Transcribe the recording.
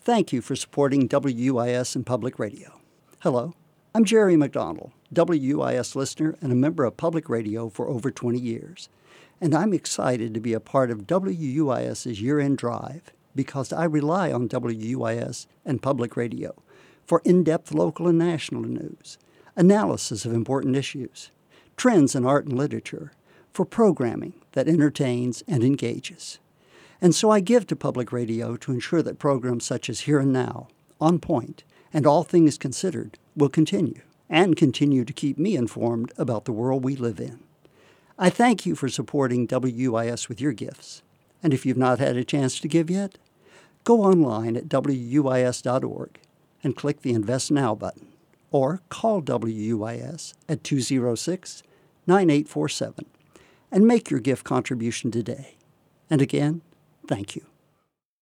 Thank you for supporting WUIS and Public Radio. Hello, I'm Jerry McDonald, WUIS listener and a member of Public Radio for over 20 years. And I'm excited to be a part of WUIS's year-end drive because I rely on WUIS and Public Radio for in-depth local and national news, analysis of important issues, trends in art and literature, for programming that entertains and engages. And so I give to Public Radio to ensure that programs such as Here and Now, On Point, and All Things Considered will continue to keep me informed about the world we live in. I thank you for supporting WUIS with your gifts. And if you've not had a chance to give yet, go online at WUIS.org and click the Invest Now button, or call WUIS at 206-9847 and make your gift contribution today. And again, thank you.